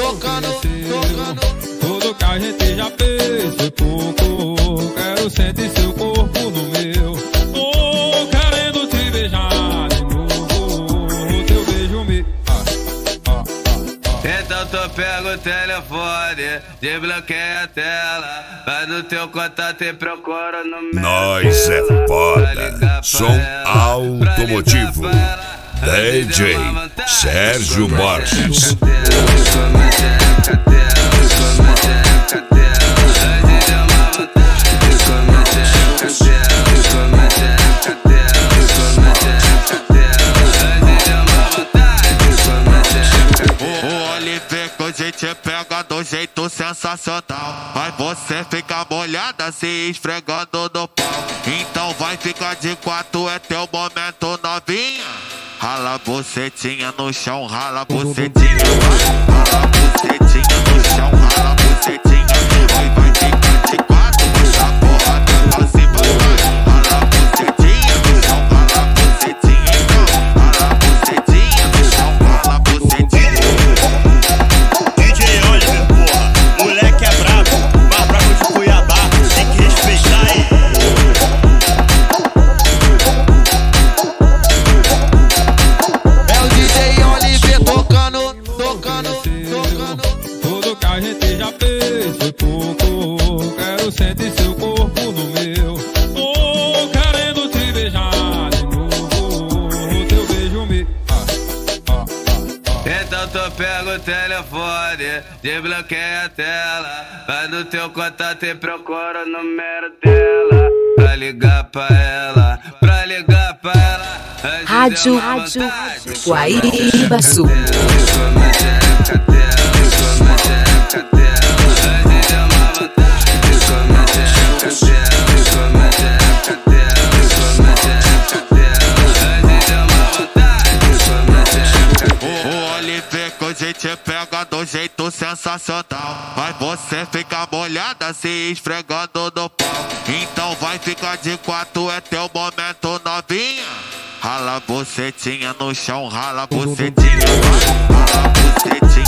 Tudo que a gente já fez foi pouco. Quero sentir seu corpo no meu. Tô querendo te beijar de novo. Teu beijo me... Então tu pega o telefone, desbloqueia a tela, vai no teu contato e procura no meu. Nós é foda. Som automotivo. DJ Sérgio Borges. A gente pega do jeito sensacional, mas você fica molhada se esfregando no pau. Então vai ficar de quatro, é teu momento, novinha. Rala bucetinha no chão, rala bucetinha, rala bucetinha no chão, rala bucetinha. Vai ficar de quatro, puxa a porra pra cima. Rala bucetinha no chão, rala bucetinha, então. Rala bucetinha no chão, rala bucetinha. Moleque é brabo, mais brabo de Cuiabá, tem que respeitar aí. É o DJ Oliver tocando. Tudo que a gente já fez foi pouco. Quero sentir seu corpo no meu. Tô querendo te beijar de novo. Teu beijo me... Então tu pega o telefone, desbloqueia a tela, vai no teu contato e procura o número dela. Pra ligar pra ela, pra ligar pra ela. Rádio Guaíba Sul. A gente pega do jeito sensacional, mas você fica molhada se esfregando no pau. Então vai ficar de quatro, é teu momento, novinha. Rala bucetinha no chão, rala bucetinha, rala bucetinha.